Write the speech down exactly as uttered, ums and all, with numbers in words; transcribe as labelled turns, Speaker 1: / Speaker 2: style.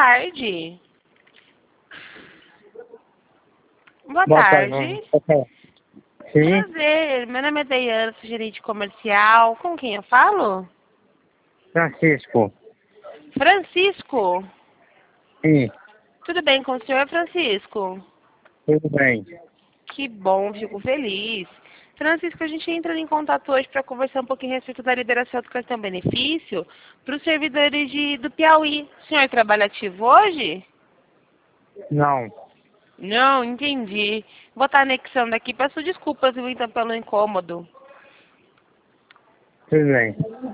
Speaker 1: tarde. Boa,
Speaker 2: Boa
Speaker 1: tarde.
Speaker 2: tarde. Boa Sim,
Speaker 1: Prazer. Meu nome é Deiana, sou gerente comercial. Com quem eu falo?
Speaker 2: Francisco.
Speaker 1: Francisco.
Speaker 2: Sim,
Speaker 1: Tudo bem com o senhor, Francisco?
Speaker 2: tudo bem.
Speaker 1: Que bom, fico feliz. Francisco, a gente entra em contato hoje para conversar um pouquinho a respeito da liberação do cartão benefício para os servidores de, do Piauí. O senhor trabalha ativo hoje?
Speaker 2: Não,
Speaker 1: Não, entendi. Vou estar anexando aqui. Peço desculpas, viu, então, pelo incômodo.
Speaker 2: tudo bem.